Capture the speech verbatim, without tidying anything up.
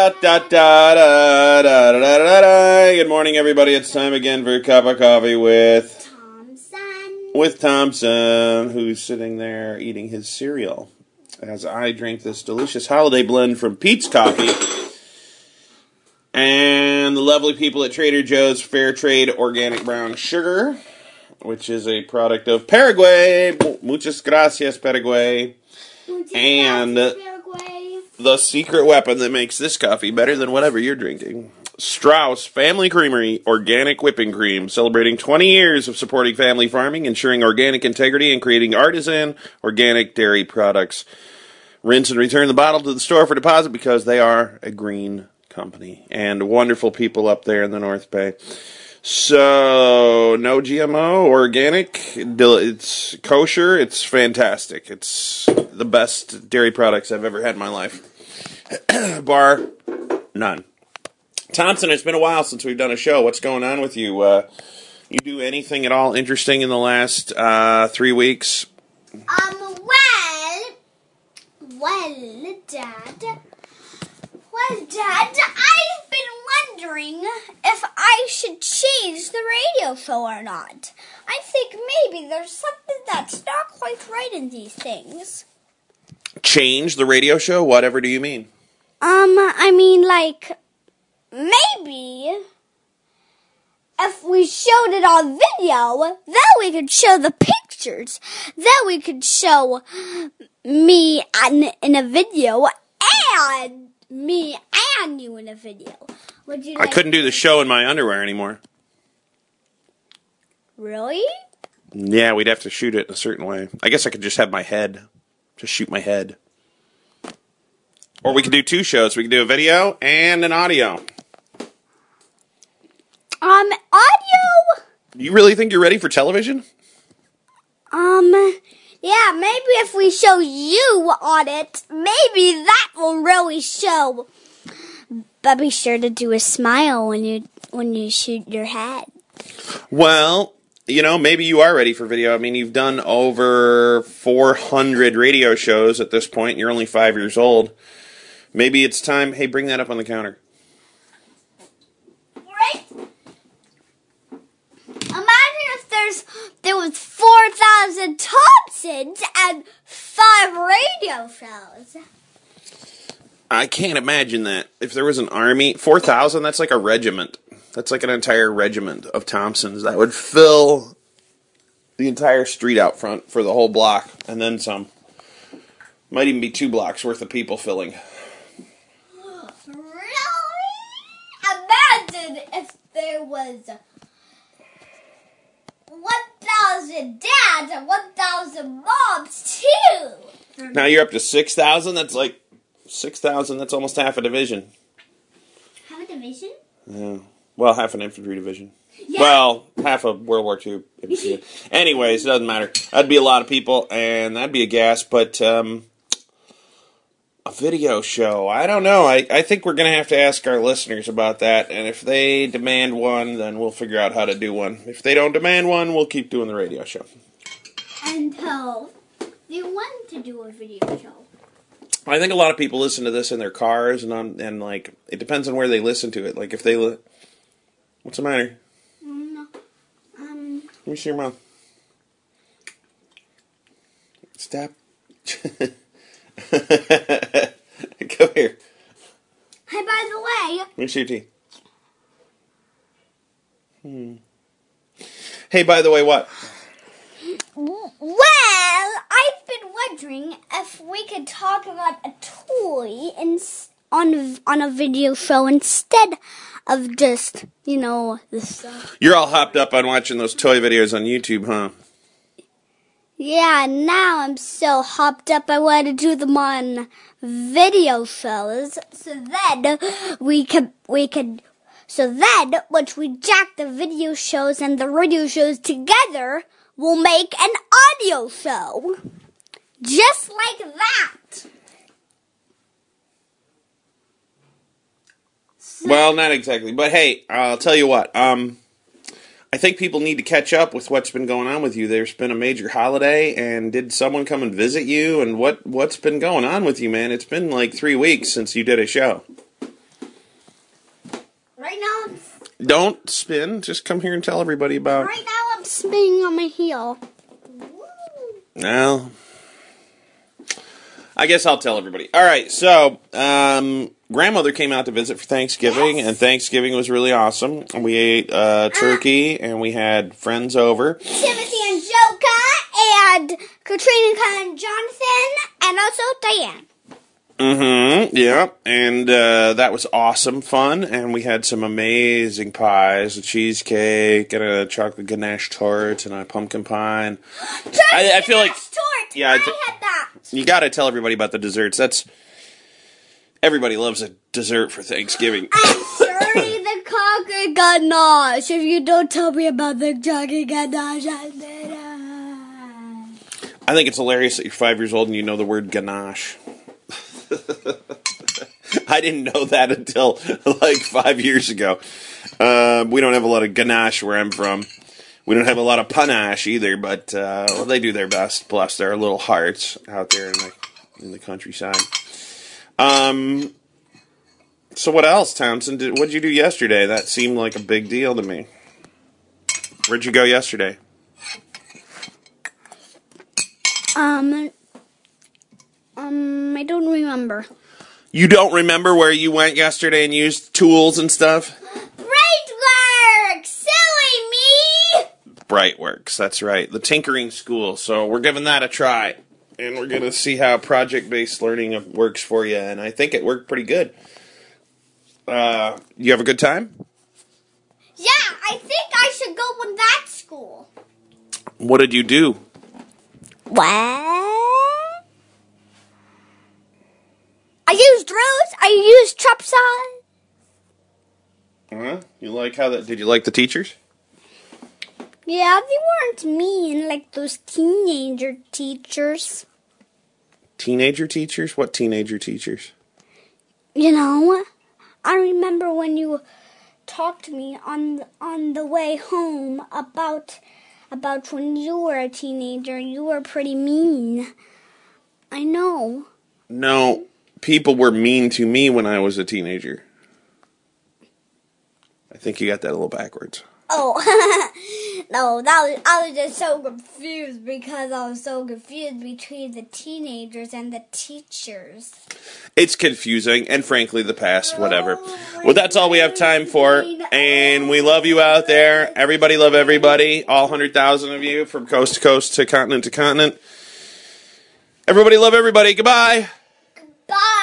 Da, da, da, da, da, da, da, da. Good morning, everybody. It's time again for a cup of coffee with Thompson. with Thompson, who's sitting there eating his cereal as I drink this delicious holiday blend from Pete's Coffee and the lovely people at Trader Joe's Fair Trade Organic Brown Sugar, which is a product of Paraguay. Muchas gracias, Paraguay. Muchas and gracias, Paraguay. The secret weapon that makes this coffee better than whatever you're drinking. Strauss Family Creamery Organic Whipping Cream, celebrating twenty years of supporting family farming, ensuring organic integrity, and creating artisan organic dairy products. Rinse and return the bottle to the store for deposit because they are a green company and wonderful people up there in the North Bay. So, no G M O, organic, it's kosher, it's fantastic. It's the best dairy products I've ever had in my life. Bar none. Thompson, it's been a while since we've done a show. What's going on with you? Uh, you do anything at all interesting in the last uh, three weeks? Um, well, well, Dad, well, Dad, I've been wondering if I should change the radio show or not. I think maybe there's something that's not quite right in these things. Change the radio show? Whatever do you mean? Um, I mean, like, maybe if we showed it on video, then we could show the pictures. Then we could show me in, in a video and me and you in a video. Would you like I couldn't do the show in my underwear anymore. Really? Yeah, we'd have to shoot it in a certain way. I guess I could just have my head. Just shoot my head. Or we could do two shows. We could do a video and an audio. Um, audio? You really think you're ready for television? Um, yeah, maybe if we show you on it, maybe that will really show. But be sure to do a smile when you when you shoot your head. Well, you know, maybe you are ready for video. I mean, you've done over four hundred radio shows at this point. And you're only five years old. Maybe it's time. Hey, bring that up on the counter. Right? Imagine if there's there was four thousand Thompsons and five radio shows. I can't imagine that. If there was an army, four thousand, that's like a regiment. That's like an entire regiment of Thompsons. That would fill the entire street out front for the whole block, and then some. Might even be two blocks worth of people filling. Really? Imagine if there was one thousand dads and one thousand moms, too. Now you're up to six thousand. That's like six thousand. That's almost half a division. Have a division? Yeah. Well, half an infantry division. Yeah. Well, half a World War Two infantry. Anyways, it doesn't matter. That'd be a lot of people, and that'd be a gas, but um, a video show. I don't know. I, I think we're going to have to ask our listeners about that, and if they demand one, then we'll figure out how to do one. If they don't demand one, we'll keep doing the radio show. And so, they want to do a video show. I think a lot of people listen to this in their cars, and on, and like it depends on where they listen to it. Like if they, li- what's the matter? No. Um. Let me see your mouth. Stop. Go here. Hey, by the way. Let me see your teeth. Hmm. Hey, by the way, what? Well, I've been wondering if we could talk about a toy in, on on a video show instead of just, you know, the stuff. You're all hopped up on watching those toy videos on YouTube, huh? Yeah, now I'm so hopped up I want to do them on video shows. So then we could we could so then once we jack the video shows and the radio shows together, we'll make an audio show. Just like that. So, Well, not exactly, but hey, I'll tell you what. Um, I think people need to catch up with what's been going on with you. There's been a major holiday, and did someone come and visit you? And what, what's been going on with you, man? It's been like three weeks since you did a show. Right now, I'm, Don't spin. Just come here and tell everybody about. right now I'm spinning on my heel. Well, I guess I'll tell everybody. All right, so um, grandmother came out to visit for Thanksgiving, Yes. and Thanksgiving was really awesome. We ate uh, turkey, and we had friends over. Timothy and Joka and Katrina and Jonathan and also Diane. Mm-hmm, yeah, and uh, that was awesome fun, and we had some amazing pies, a cheesecake, and a chocolate ganache tart, and a pumpkin pie. And I, I feel like, Tort. yeah, I I th- had that. you got to tell everybody about the desserts. That's everybody loves a dessert for Thanksgiving. I'm sorry, the chocolate ganache. If you don't tell me about the chocolate ganache, I'm dead. I think it's hilarious that you're five years old and you know the word ganache. I didn't know that until like five years ago. Uh, we don't have a lot of ganache where I'm from. We don't have a lot of panache either, but uh, well, they do their best. Bless their little hearts out there in the in the countryside. Um. So what else, Townsend? Did, what'd you do yesterday? That seemed like a big deal to me. Where'd you go yesterday? Um, um, I don't remember. You don't remember where you went yesterday and used tools and stuff? Brightworks! Silly me! Brightworks, that's right. The tinkering school. So we're giving that a try. And we're going to see how project-based learning works for you. And I think it worked pretty good. Uh, you have a good time? Yeah, I think I should go with that school. What did you do? What? I used drills. I used chop saw. Huh? You like how that? Did you like the teachers? Yeah, they weren't mean like those teenager teachers. Teenager teachers? What teenager teachers? You know, I remember when you talked to me on on the way home about about when you were a teenager. You were pretty mean. I know. No, people were mean to me when I was a teenager. I think you got that a little backwards. Oh, no, that was, I was just so confused because I was so confused between the teenagers and the teachers. It's confusing, and frankly, the past, whatever. Well, that's all we have time for, and we love you out there. Everybody love everybody, all one hundred thousand of you from coast to coast to continent to continent. Everybody love everybody. Goodbye. Bye.